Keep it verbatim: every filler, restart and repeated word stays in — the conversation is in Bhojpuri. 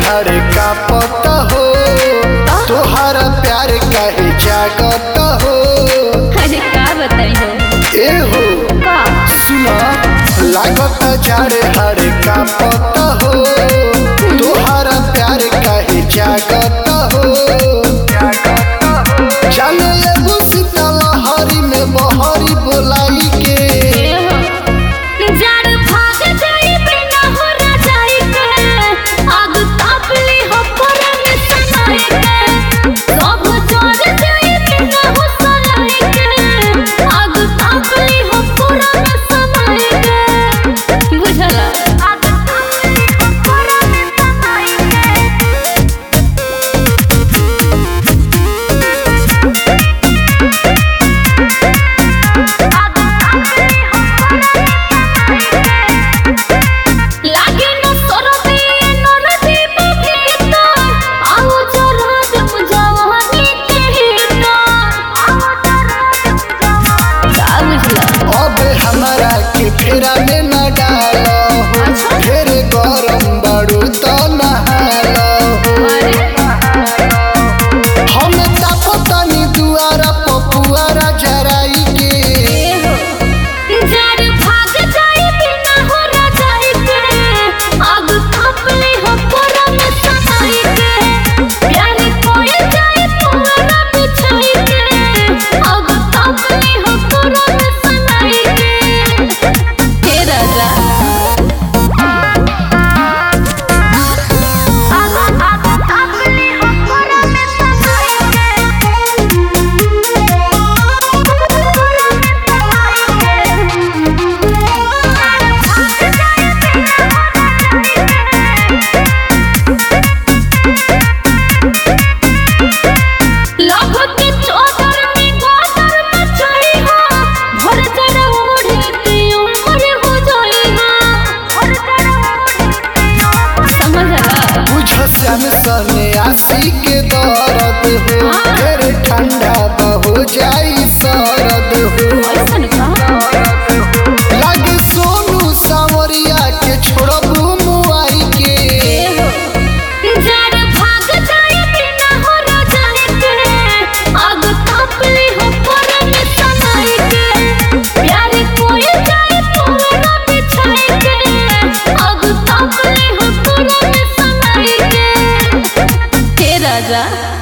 हरे का पता हो तोहरा प्यार काहे जागत हो। अरे का बताई हो ए हो का सुना लागत जाड़े हरे का पता हो तोहरा प्यार काहे जागत हो। चल एगो शीतल हरी में बहरी बोलाई के फेरा में न डालो हो ढेर गरम बड़ू तो नहालो हम तापतानी दुआरा पपुआरा जराई के सन्यासी के दर्द हो फिर ठंडा हो जाई सरद हो लगे सोनू सावरिया के छोड़बू मुआई के राजा।